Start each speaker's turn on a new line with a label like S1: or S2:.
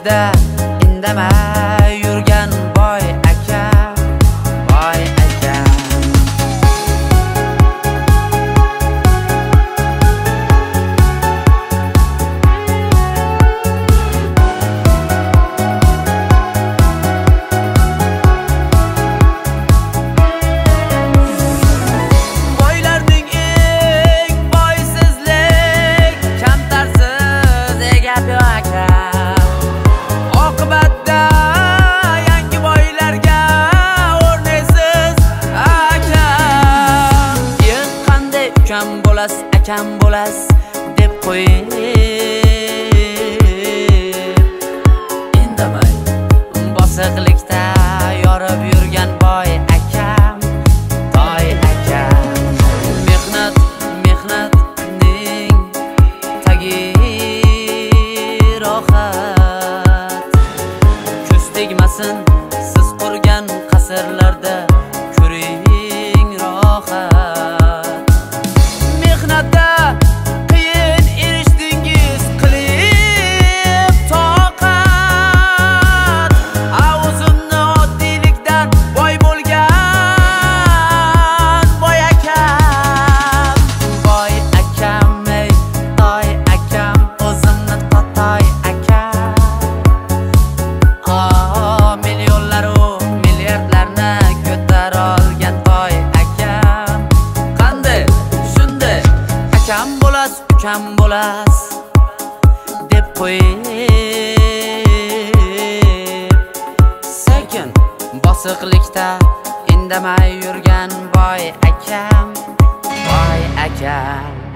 S1: ko'chada indamay yurgan boy aka, boy aka. Boylarning eng boysizlik, kamtarsiz egab aka. Oqibatda yangi boylarga o'rnaysiz aka. Yen qanday ukam bo'lasiz, akam bo'lasiz deb qo'yib indamay bosiqlikda yorib yurgan boy akam, boy akam. Mehnatning tagi rohat, ko'z tegmasin siz qurgan qasrlarda ko'ring rohat. Mehnatda qiyin erishdingiz qilib toqat, o'zimni oddiylikdan boy bo'lgan boy akam, boy akam, ey toy akam, o'zimni totoy akam. Millionlaru milliardlarni ko'tara olgan toy akam. Qanday shunday akam bo'lasiz, ukam bo'lasiz deb qo'yib sekin bosiqlikda indamay yurgan boy akam, boy akam.